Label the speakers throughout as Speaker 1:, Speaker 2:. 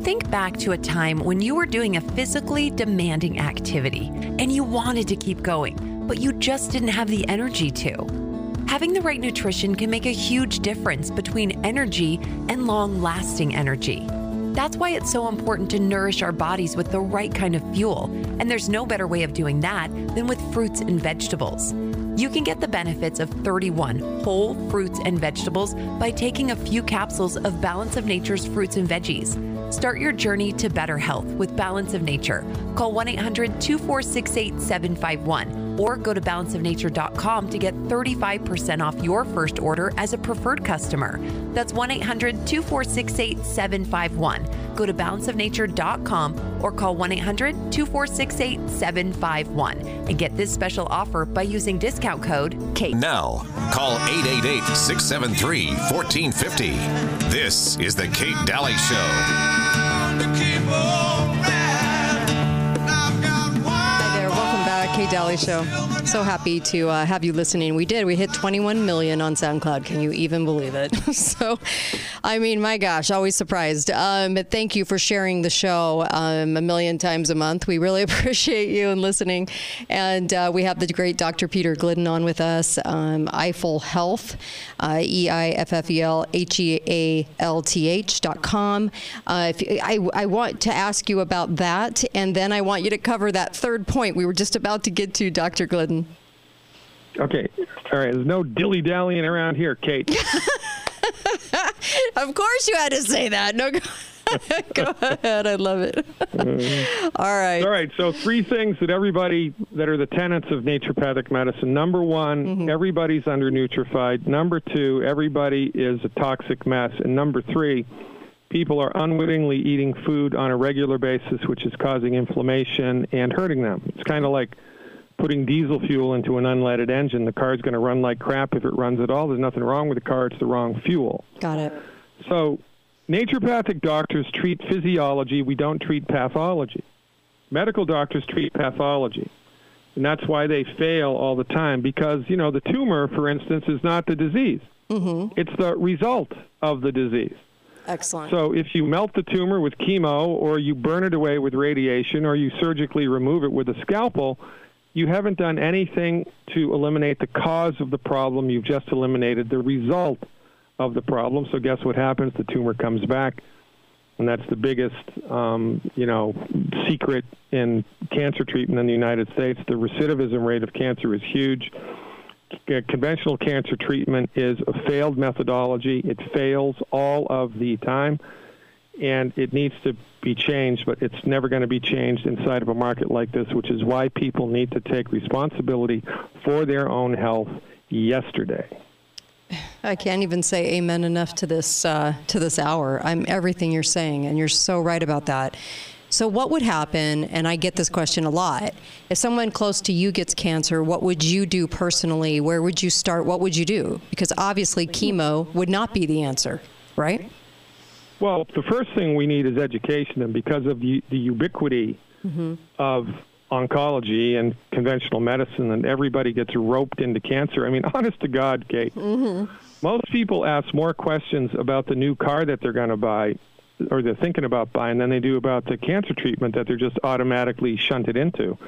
Speaker 1: Think back to a time when you were doing a physically demanding activity and you wanted to keep going, but you just didn't have the energy to. Having the right nutrition can make a huge difference between energy and long-lasting energy. That's why it's so important to nourish our bodies with the right kind of fuel, and there's no better way of doing that than with fruits and vegetables. You can get the benefits of 31 whole fruits and vegetables by taking a few capsules of Balance of Nature's fruits and veggies. Start your journey to better health with Balance of Nature. Call 1-800-246-8751 or go to balanceofnature.com to get 35% off your first order as a preferred customer. That's 1-800-246-8751. Go to balanceofnature.com or call 1-800-246-8751 and get this special offer by using discount code KATE.
Speaker 2: Now, call 888-673-1450. This is the Kate Daly Show.
Speaker 3: Hi there. Welcome back, Kate Daly Show. So happy to have you listening. We hit 21 million on SoundCloud. Can you even believe it? So, I mean, my gosh, always surprised. But thank you for sharing the show a million times a month. We really appreciate you and listening. And we have the great Dr. Peter Glidden on with us, Eiffel Health, EIFFELHEALTH.com. I want to ask you about that, and then I want you to cover that third point we were just about to get to, Dr. Glidden.
Speaker 4: Okay. All right. There's no dilly-dallying around here, Kate.
Speaker 3: Of course you had to say that. No, go ahead. I love it. All right.
Speaker 4: All right. So 3 things that everybody that are the tenets of naturopathic medicine. Number 1, everybody's under nutrified. Number 2, everybody is a toxic mess. And number 3, people are unwittingly eating food on a regular basis, which is causing inflammation and hurting them. It's kind of like putting diesel fuel into an unleaded engine. The car's going to run like crap if it runs at all. There's nothing wrong with the car. It's the wrong fuel.
Speaker 3: Got it.
Speaker 4: So naturopathic doctors treat physiology. We don't treat pathology. Medical doctors treat pathology. And that's why they fail all the time because, you know, the tumor, for instance, is not the disease. It's the result of the disease.
Speaker 3: Excellent.
Speaker 4: So if you melt the tumor with chemo or you burn it away with radiation or you surgically remove it with a scalpel, you haven't done anything to eliminate the cause of the problem. You've just eliminated the result of the problem. So guess what happens? The tumor comes back, and that's the biggest, secret in cancer treatment in the United States. The recidivism rate of cancer is huge. Conventional cancer treatment is a failed methodology. It fails all of the time, and it needs to be changed, but it's never going to be changed inside of a market like this, which is why people need to take responsibility for their own health yesterday.
Speaker 3: I can't even say amen enough to this hour. I'm everything you're saying, and you're so right about that. So what would happen, and I get this question a lot, if someone close to you gets cancer, what would you do personally? Where would you start? What would you do? Because obviously chemo would not be the answer, right?
Speaker 4: Well, the first thing we need is education, and because of the ubiquity of oncology and conventional medicine, and everybody gets roped into cancer. I mean, honest to God, Kate, most people ask more questions about the new car that they're going to buy or they're thinking about buying than they do about the cancer treatment that they're just automatically shunted into.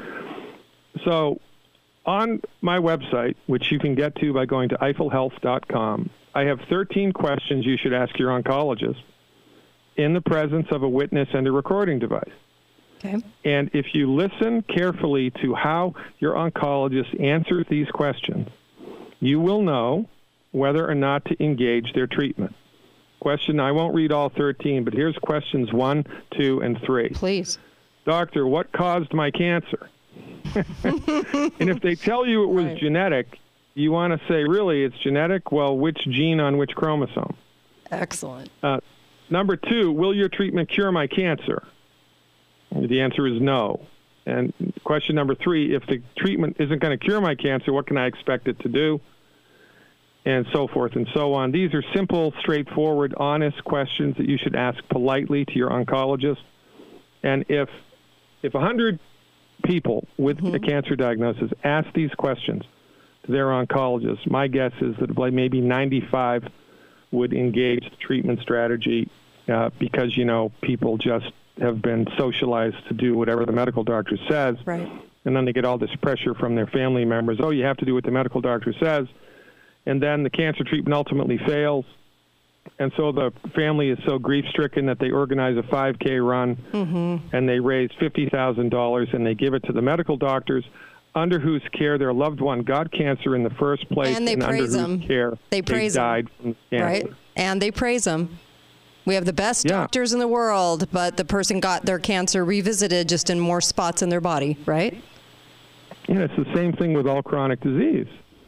Speaker 4: So on my website, which you can get to by going to eiffelhealth.com, I have 13 questions you should ask your oncologist in the presence of a witness and a recording device.
Speaker 3: Okay.
Speaker 4: And if you listen carefully to how your oncologist answers these questions, you will know whether or not to engage their treatment. Question, I won't read all 13, but here's questions 1, 2, and 3.
Speaker 3: Please.
Speaker 4: Doctor, what caused my cancer? And if they tell you it was genetic, you want to say, really, it's genetic? Well, which gene on which chromosome?
Speaker 3: Excellent.
Speaker 4: Number 2, will your treatment cure my cancer? The answer is no. And question number 3, if the treatment isn't going to cure my cancer, what can I expect it to do? And so forth and so on. These are simple, straightforward, honest questions that you should ask politely to your oncologist. And if 100 people with a cancer diagnosis ask these questions to their oncologist, my guess is that maybe 95 would engage the treatment strategy because, people just have been socialized to do whatever the medical doctor says.
Speaker 3: Right.
Speaker 4: And then they get all this pressure from their family members. Oh, you have to do what the medical doctor says. And then the cancer treatment ultimately fails. And so the family is so grief-stricken that they organize a 5K run, and they raise $50,000, and they give it to the medical doctors under whose care their loved one got cancer in the first place,
Speaker 3: and they praise
Speaker 4: under whose care
Speaker 3: they
Speaker 4: died from cancer.
Speaker 3: Right? And they praise them. We have the best doctors in the world, but the person got their cancer revisited just in more spots in their body, right?
Speaker 4: Yeah, it's the same thing with all chronic disease.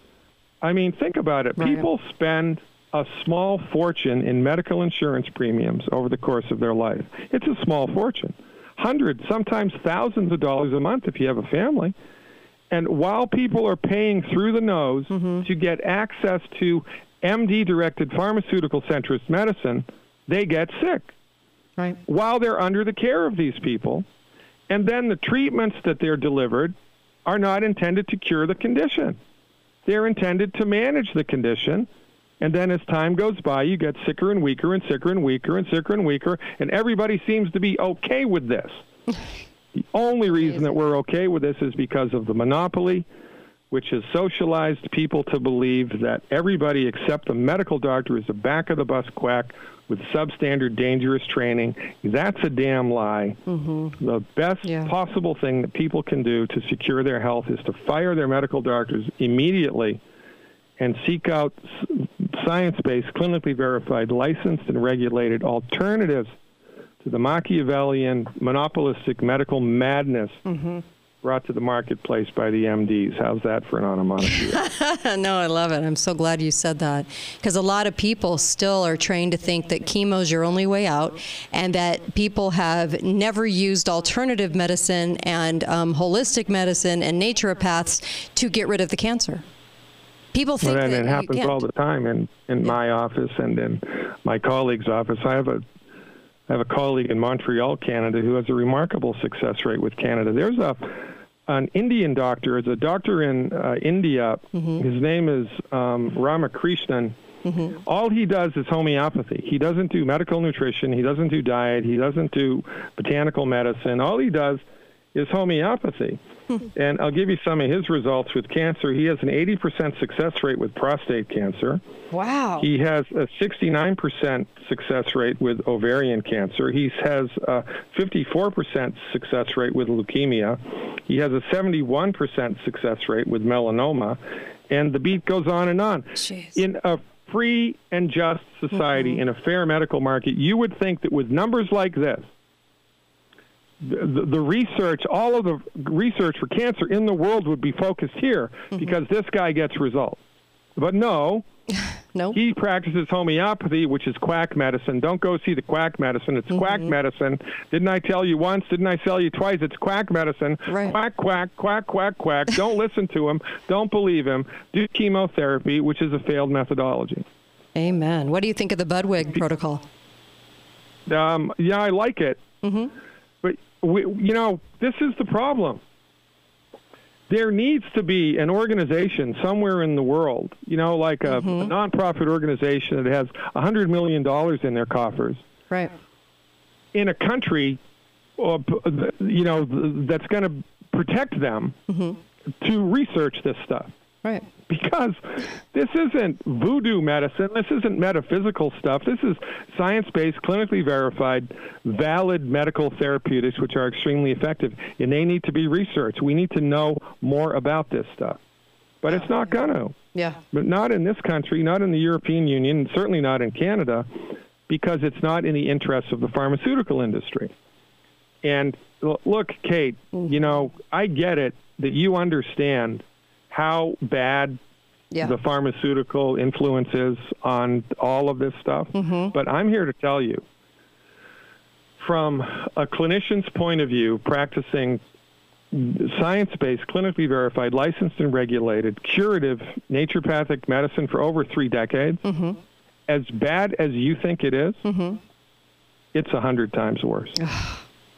Speaker 4: I mean, think about it.
Speaker 3: Right.
Speaker 4: People spend a small fortune in medical insurance premiums over the course of their life. It's a small fortune. Hundreds, sometimes thousands of dollars a month if you have a family. And while people are paying through the nose to get access to MD-directed pharmaceutical centrist medicine, they get sick.
Speaker 3: Right.
Speaker 4: While they're under the care of these people. And then the treatments that they're delivered are not intended to cure the condition. They're intended to manage the condition. And then as time goes by, you get sicker and weaker and sicker and weaker and sicker and weaker, and everybody seems to be okay with this. The only reason that we're okay with this is because of the monopoly, which has socialized people to believe that everybody except the medical doctor is a back-of-the-bus quack with substandard, dangerous training. That's a damn lie. The best possible thing that people can do to secure their health is to fire their medical doctors immediately and seek out science-based, clinically verified, licensed, and regulated alternatives to the Machiavellian, monopolistic medical madness brought to the marketplace by the MDs. How's that for an onomatopoeia?
Speaker 3: No, I love it. I'm so glad you said that, because a lot of people still are trained to think that chemo is your only way out, and that people have never used alternative medicine and holistic medicine and naturopaths to get rid of the cancer. People think
Speaker 4: that
Speaker 3: it
Speaker 4: happens all the time in my office and in my colleague's office. I have a colleague in Montreal, Canada, who has a remarkable success rate with Canada. There's an Indian doctor. It's a doctor in India. His name is Ramakrishnan. All he does is homeopathy. He doesn't do medical nutrition. He doesn't do diet. He doesn't do botanical medicine. All he does is homeopathy. And I'll give you some of his results with cancer. He has an 80% success rate with prostate cancer.
Speaker 3: Wow.
Speaker 4: He has a 69% success rate with ovarian cancer. He has a 54% success rate with leukemia. He has a 71% success rate with melanoma. And the beat goes on and on.
Speaker 3: Jeez.
Speaker 4: In a free and just society, in a fair medical market, you would think that with numbers like this, the research, all of the research for cancer in the world would be focused here because this guy gets results. But no, he practices homeopathy, which is quack medicine. Don't go see the quack medicine. It's quack medicine. Didn't I tell you once? Didn't I tell you twice? It's quack medicine.
Speaker 3: Right.
Speaker 4: Quack, quack, quack, quack, quack. Don't listen to him. Don't believe him. Do chemotherapy, which is a failed methodology.
Speaker 3: Amen. What do you think of the Budwig protocol?
Speaker 4: Yeah, I like it. But, this is the problem. There needs to be an organization somewhere in the world, like a nonprofit organization that has $100 million in their coffers.
Speaker 3: Right.
Speaker 4: In a country, that's going to protect them to research this stuff.
Speaker 3: Right.
Speaker 4: Because this isn't voodoo medicine. This isn't metaphysical stuff. This is science-based, clinically verified, valid medical therapeutics, which are extremely effective, and they need to be researched. We need to know more about this stuff. But it's not going to.
Speaker 3: Yeah.
Speaker 4: But not in this country, not in the European Union, and certainly not in Canada, because it's not in the interests of the pharmaceutical industry. And look, Kate, I get it that you understand how bad the pharmaceutical influence is on all of this stuff. But I'm here to tell you, from a clinician's point of view, practicing science-based, clinically verified, licensed and regulated, curative naturopathic medicine for over 3 decades, as bad as you think it is, it's 100 times worse.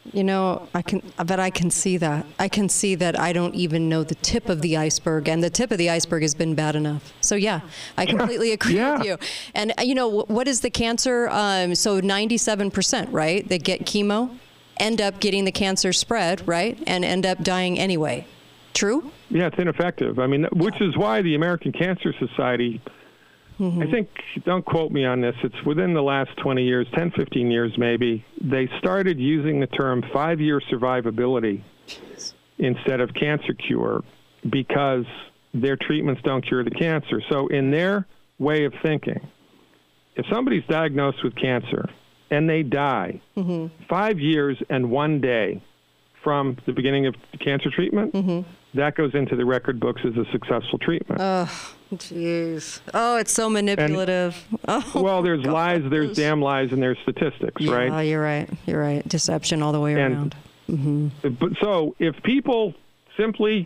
Speaker 3: You know, I can see that. I can see that I don't even know the tip of the iceberg, and the tip of the iceberg has been bad enough. So yeah, I completely agree with you. And you know, what is the cancer? So 97%, right? They get chemo, end up getting the cancer spread, right? And end up dying anyway. True?
Speaker 4: Yeah, it's ineffective. I mean, which is why the American Cancer Society, I think, don't quote me on this, it's within the last 20 years, 10, 15 years maybe, they started using the term 5-year survivability instead of cancer cure because their treatments don't cure the cancer. So in their way of thinking, if somebody's diagnosed with cancer and they die 5 years and 1 day from the beginning of the cancer treatment, that goes into the record books as a successful treatment.
Speaker 3: Oh, jeez. Oh, it's so manipulative.
Speaker 4: Well, there's lies, there's damn lies, and there's statistics, right?
Speaker 3: Oh, you're right. You're right. Deception all the way around.
Speaker 4: But so if people simply,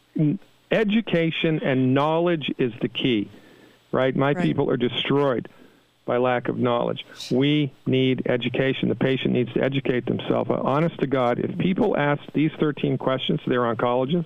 Speaker 4: education and knowledge is the key, right? My people are destroyed by lack of knowledge. We need education. The patient needs to educate themselves. Honest to God, if people ask these 13 questions to their oncologist,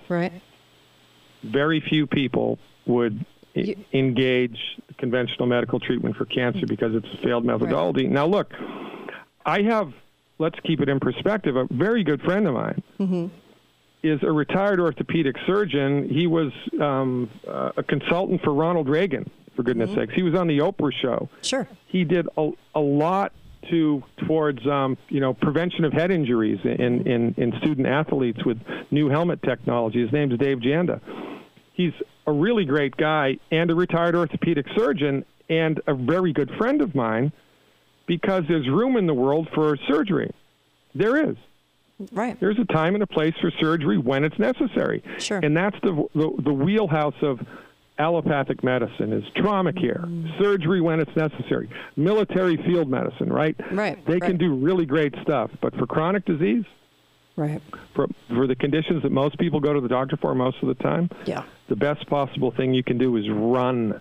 Speaker 4: very few people would engage conventional medical treatment for cancer because it's a failed methodology. Now, look, I have, let's keep it in perspective, a very good friend of mine is a retired orthopedic surgeon. He was a consultant for Ronald Reagan, for goodness sakes. He was on the Oprah show.
Speaker 3: Sure.
Speaker 4: He did a lot towards prevention of head injuries in student athletes with new helmet technology. His name's Dave Janda. He's a really great guy and a retired orthopedic surgeon and a very good friend of mine because there's room in the world for surgery. There is.
Speaker 3: Right.
Speaker 4: There's a time and a place for surgery when it's necessary.
Speaker 3: Sure.
Speaker 4: And that's the wheelhouse of allopathic medicine is trauma care, surgery when it's necessary, military field medicine, right?
Speaker 3: Right.
Speaker 4: They can do really great stuff. But for chronic disease, for the conditions that most people go to the doctor for most of the time, the best possible thing you can do is run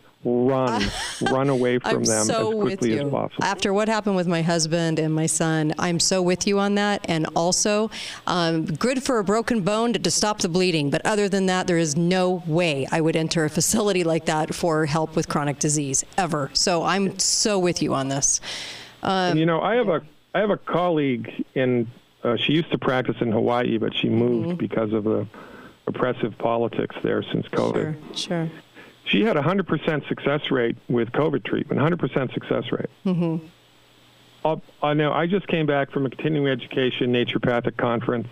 Speaker 4: away from them as quickly as possible.
Speaker 3: After what happened with my husband and my son, I'm so with you on that. And also, good for a broken bone to stop the bleeding. But other than that, there is no way I would enter a facility like that for help with chronic disease, ever. So I'm so with you on this.
Speaker 4: And, you know, I have a colleague in, she used to practice in Hawaii, but she moved because of the oppressive politics there since COVID.
Speaker 3: Sure.
Speaker 4: She had a 100% success rate with COVID treatment, 100% success rate. I know. I just came back from a continuing education naturopathic conference.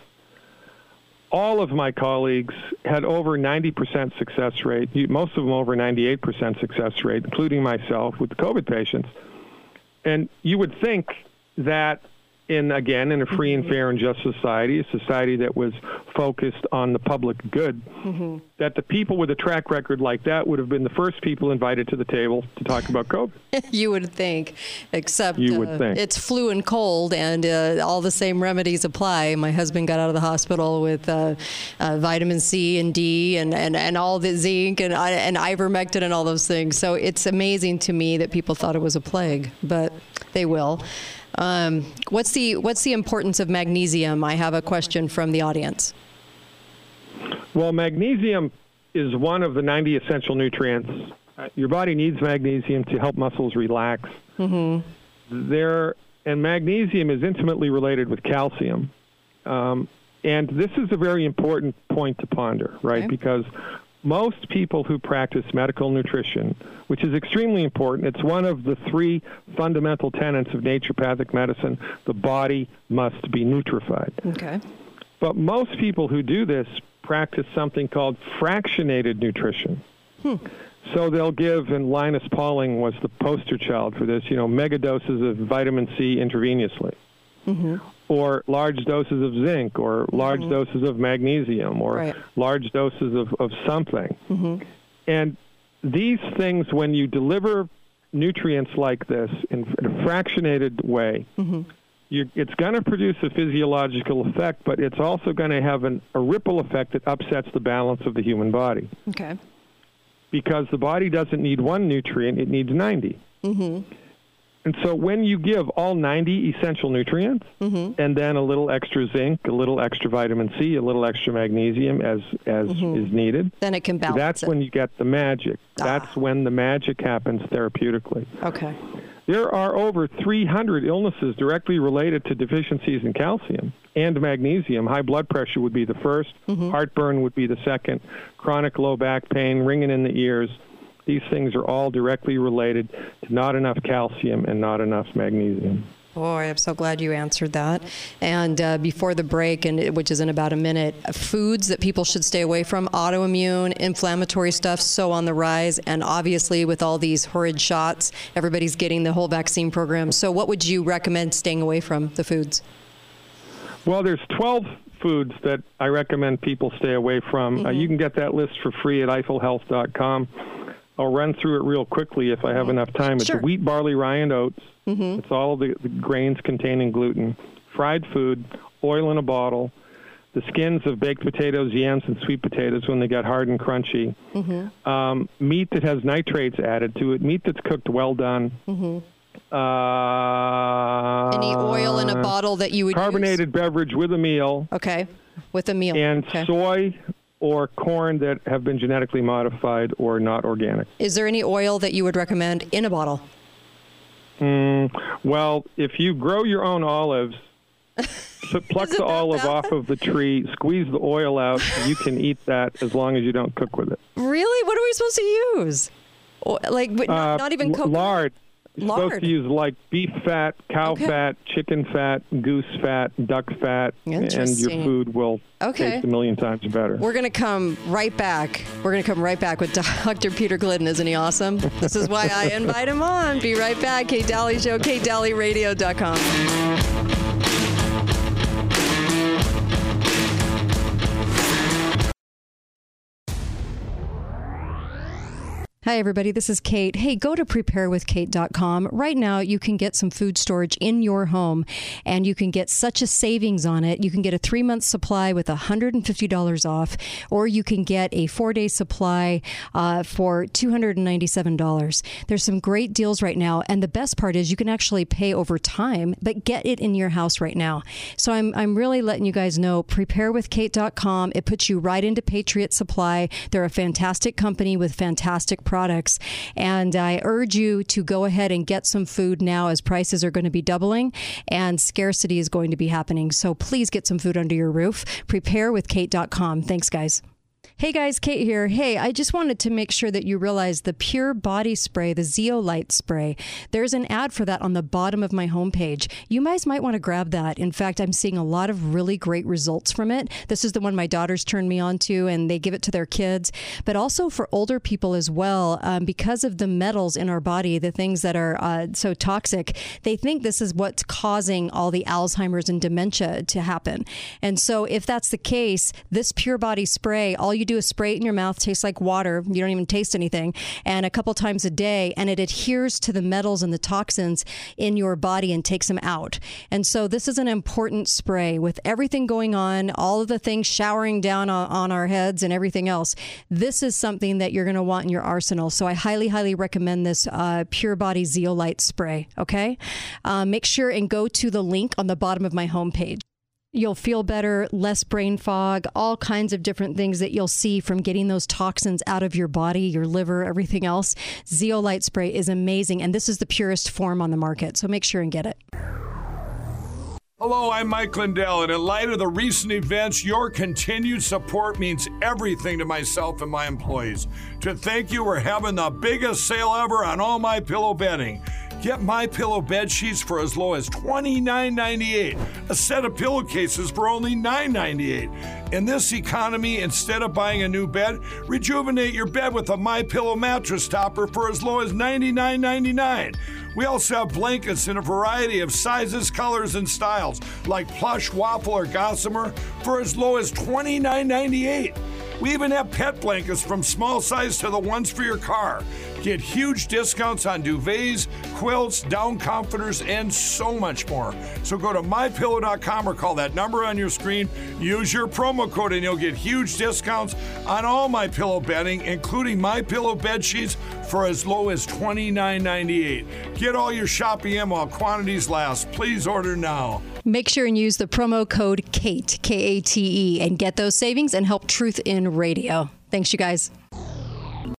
Speaker 4: All of my colleagues had over 90% success rate, most of them over 98% success rate, including myself with the COVID patients. And you would think that in a free and fair and just society, a society that was focused on the public good, that the people with a track record like that would have been the first people invited to the table to talk about COVID.
Speaker 3: You would think, except it's flu and cold, and all the same remedies apply. My husband got out of the hospital with vitamin C and D and all the zinc and ivermectin and all those things. So it's amazing to me that people thought it was a plague, but they will. What's the importance of magnesium? I have a question from the audience.
Speaker 4: Well, magnesium is one of the 90 essential nutrients. Your body needs magnesium to help muscles relax. And magnesium is intimately related with calcium. And this is a very important point to ponder, right? Because most people who practice medical nutrition, which is extremely important, it's one of the 3 fundamental tenets of naturopathic medicine, the body must be nutrified.
Speaker 3: Okay.
Speaker 4: But most people who do this practice something called fractionated nutrition. So they'll give, and Linus Pauling was the poster child for this, mega doses of vitamin C intravenously. Or large doses of zinc, or large doses of magnesium, or large doses of something. And these things, when you deliver nutrients like this in a fractionated way, it's going to produce a physiological effect, but it's also going to have a ripple effect that upsets the balance of the human body.
Speaker 3: Okay.
Speaker 4: Because the body doesn't need one nutrient, it needs 90. And so when you give all 90 essential nutrients and then a little extra zinc, a little extra vitamin C, a little extra magnesium as is needed,
Speaker 3: then it can balance
Speaker 4: that's when you get the magic. That's when the magic happens therapeutically.
Speaker 3: Okay.
Speaker 4: There are over 300 illnesses directly related to deficiencies in calcium and magnesium. High blood pressure would be the first, heartburn would be the second, chronic low back pain, ringing in the ears. These things are all directly related to not enough calcium and not enough magnesium.
Speaker 3: Boy, I'm so glad you answered that. And before the break, which is in about a minute, foods that people should stay away from, autoimmune, inflammatory stuff, so on the rise. And obviously with all these horrid shots, everybody's getting the whole vaccine program. So what would you recommend staying away from, the foods?
Speaker 4: Well, there's 12 foods that I recommend people stay away from. You can get that list for free at eiffelhealth.com. I'll run through it real quickly if I have enough time. It's wheat, barley, rye, and oats. It's all of the grains containing gluten. Fried food, oil in a bottle, the skins of baked potatoes, yams, and sweet potatoes when they get hard and crunchy. Meat that has nitrates added to it, meat that's cooked well done.
Speaker 3: Any oil in a bottle that you would
Speaker 4: carbonated
Speaker 3: use?
Speaker 4: Beverage with a meal.
Speaker 3: Okay, with a meal.
Speaker 4: And soy or corn that have been genetically modified or not organic.
Speaker 3: Is there any oil that you would recommend in a bottle?
Speaker 4: Well, if you grow your own olives, pluck the olive off of the tree, squeeze the oil out, you can eat that as long as you don't cook with it.
Speaker 3: Really? What are we supposed to use? Like, not even coconut?
Speaker 4: Lard. You're
Speaker 3: Lard.
Speaker 4: supposed to use like beef fat, cow fat, chicken fat, goose fat, duck fat, and your food will taste a million times better.
Speaker 3: We're going to come right back. We're going to come right back with Dr. Peter Glidden. Isn't he awesome? This is why I invite him on. Be right back. Kate Daly Show, KateDalyRadio.com. Hi, everybody. This is Kate. Hey, go to preparewithkate.com. Right now, you can get some food storage in your home, and you can get such a savings on it. You can get a 3-month supply with $150 off, or you can get a 4-day supply for $297. There's some great deals right now, and the best part is you can actually pay over time, but get it in your house right now. So I'm really letting you guys know, preparewithkate.com. It puts you right into Patriot Supply. They're a fantastic company with fantastic products, and I urge you to go ahead and get some food now, as prices are going to be doubling and scarcity is going to be happening. So please get some food under your roof. Preparewithkate.com. Thanks, guys. Hey guys, Kate here. Hey, I just wanted to make sure that you realize the Pure Body Spray, the Zeolite Spray. There's an ad for that on the bottom of my homepage. You guys might want to grab that. In fact, I'm seeing a lot of really great results from it. This is the one my daughters turned me on to, and they give it to their kids, but also for older people as well. Because of the metals in our body, the things that are so toxic, they think this is what's causing all the Alzheimer's and dementia to happen. And so if that's the case, this Pure Body Spray, all you do is spray it in your mouth, tastes like water. You don't even taste anything. And a couple times a day, and it adheres to the metals and the toxins in your body and takes them out. And so this is an important spray with everything going on, all of the things showering down on our heads and everything else. This is something that you're going to want in your arsenal. So I highly, highly recommend this Pure Body Zeolite Spray. Okay? Make sure and go to the link on the bottom of my homepage. You'll feel better, less brain fog, all kinds of different things that you'll see from getting those toxins out of your body, your liver, everything else. Zeolite Spray is amazing, and this is the purest form on the market, so make sure and get it.
Speaker 5: Hello, I'm Mike Lindell, and in light of the recent events, your continued support means everything to myself and my employees. To thank you, we're having the biggest sale ever on all MyPillow bedding. Get MyPillow bed sheets for as low as $29.98. A set of pillowcases for only $9.98. In this economy, instead of buying a new bed, rejuvenate your bed with a MyPillow mattress topper for as low as $99.99. We also have blankets in a variety of sizes, colors, and styles, like plush, waffle, or gossamer, for as low as $29.98. We even have pet blankets from small size to the ones for your car. Get huge discounts on duvets, quilts, down comforters, and so much more. So go to MyPillow.com or call that number on your screen. Use your promo code and you'll get huge discounts on all MyPillow bedding, including MyPillow bed sheets for as low as $29.98. Get all your shopping in while quantities last. Please order now.
Speaker 3: Make sure and use the promo code KATE, K-A-T-E, and get those savings and help Truth in Radio. Thanks, you guys.